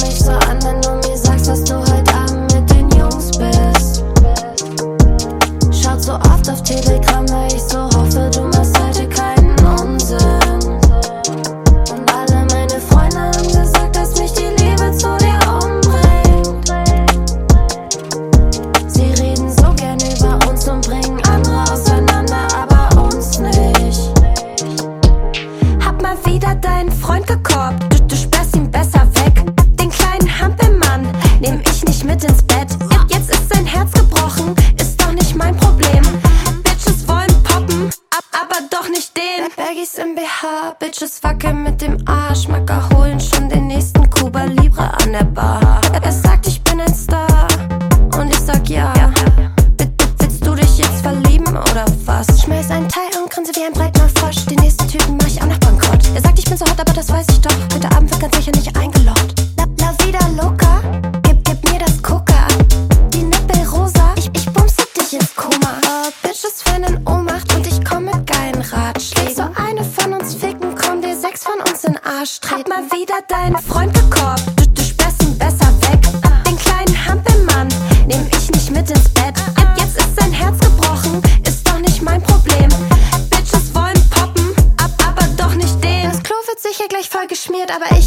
mich so an, wenn du mir sagst, dass du heute Abend mit den Jungs bist. Schaut so oft auf Telegram, weil ich so hoffe, du machst heute keinen Unsinn. Und alle meine Freunde haben gesagt, dass mich die Liebe zu dir umbringt. Sie reden so gern über uns und bringen andere auseinander, aber uns nicht. Hab mal wieder deinen Freund gekorbt, du sperrst ihn besser weg. Den kleinen Hampelmann nehm ich nicht mit ins Bett. Jetzt ist sein Herz gebrochen, ist doch nicht mein Problem. Bitches wollen poppen, aber doch nicht den. Baggies im BH, Bitches wackeln mit dem Arsch. Macker holen schon den nächsten Cuba Libre an der Bar. Er sagt, ich bin ein Star und ich sag ja. Willst du dich jetzt verlieben oder was? Schmeiß einen Teil und grinse wie ein breitner Frosch. Den nächsten Typen mach ich auch nach Bankrott. Er sagt, ich bin so hot, aber das weiß ich doch. Heute Abend wird ganz sicher nicht eingeloggt. La vida loca, gib mir das Coca. Die Nippel rosa, ich bumse dich ins Koma. Bitches fallen in Ohnmacht und ich komm mit geilen Ratschlägen. So eine von uns ficken, komm dir 6 von uns in Arsch treten. Hab mal wieder deinen Freund gekorbt, du sperrst ihn besser weg. Den kleinen Hampelmann nehm ich nicht mit ins Bett. Jetzt ist sein Herz gebrochen, ist doch nicht mein Problem. Bitches wollen poppen, aber doch nicht den. Das Klo wird sicher gleich voll geschmiert, aber